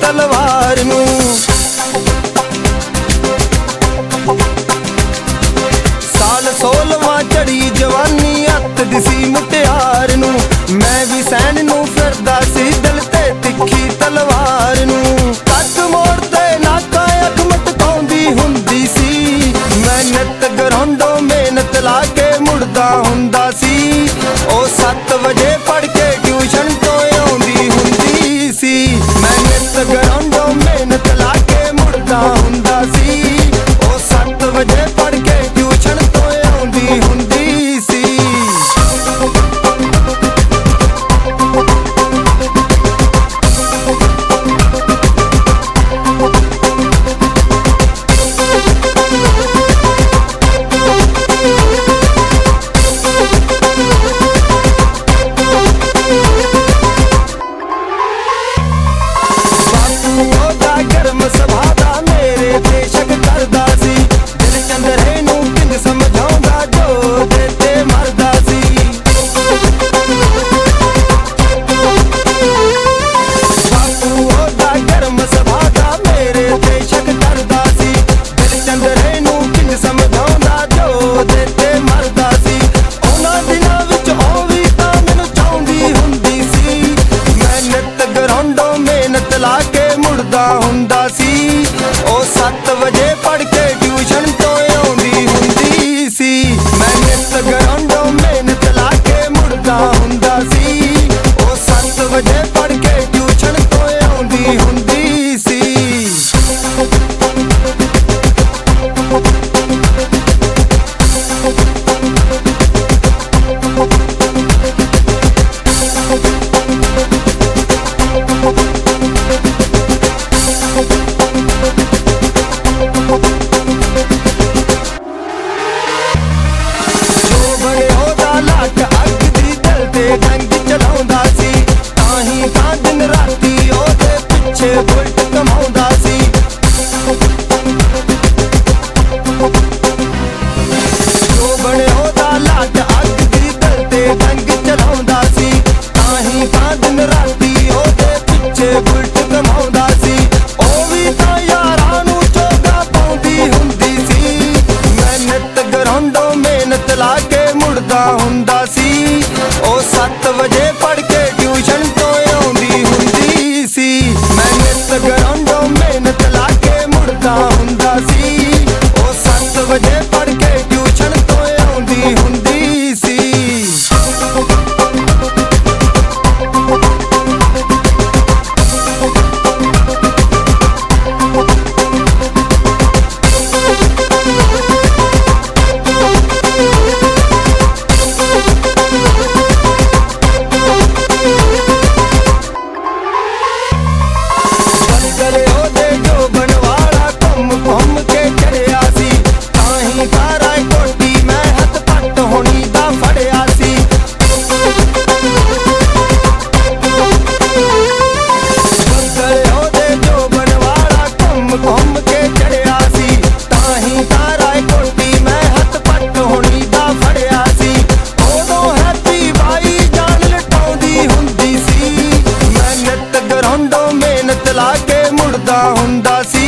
तलवार नूं। साल 16वां चढ़ी जवानी हत्थ दिसी मुटियार नूं। मैं भी सैन नूं फिरदा सी दिल ते तिखी तलवार नूं। कट मोड़ ते नाका अख मटकाउंदी हुंदी सी। मैं नित ग्राउंडों मेहनत ला के मुड़दा हुंदा सी। ओ 7 वजे पढ़ के ट्यूशन तो आउंदी हुंदी सी। मैं नित ग्राउंडों मेहनत ला के मुड़दा हुंदा सी। ओ 7 वजे पढ़ के ट्यूशन तो आउंदी हुंदी सी। गर्म सभा दा मेरे बेशक करदा सी। दिल चंदरे नूं किंग समझाउंदा जो देते मरदा सी। बापू ओदा गर्म सभा दा मेरे बेशक करदा सी। दिल चंदरे नूं किंग समझाउंदा जो देते मरदा सी। उन्हां दिनां विच ओ वी तां मैनूं चाहुंदी हुंदी सी। मैं नित ग्राउंडों मेहनत ला के मुड़दा हुंदा सी। ओ 7 वजे पढ़ के ट्यूशन तो आउंदी हुंदी सी। मैं नित ग्राउंडों मेहनत ला के मुड़दा हुंदा सी। ओ 7 वजे पढ़ के ट्यूशन तो आउंदी हुंदी सी। लाट अग दी दिल ते डंग चलाउंदा सी। ताहीं तां दिन राती ओदे पिछे बुलट कमाउंदा सी। जो बने ओदा लाट अग दी दिल ते डंग चलाउंदा सी। ताहीं तां दिन राती ओदे पिछे बुलट कमाउंदा सी। ओ वी तां यारां नूं चोगा पाउंदी हुंदी सी। मैं नित ग्राउंडों मेहनत ला के मुड़दा हुंदा सी। ओ 7 वजे पढ़ के ट्यूशन तो आउंदी हुंदी सी। मैं नित ग्राउंडों मेहनत ला के मुड़दा हुंदा सी। ओ 7 वजे पढ़ के ट्यूशन तो आउंदी हुंदी सी। ला के मुड़दा हुंदा सी।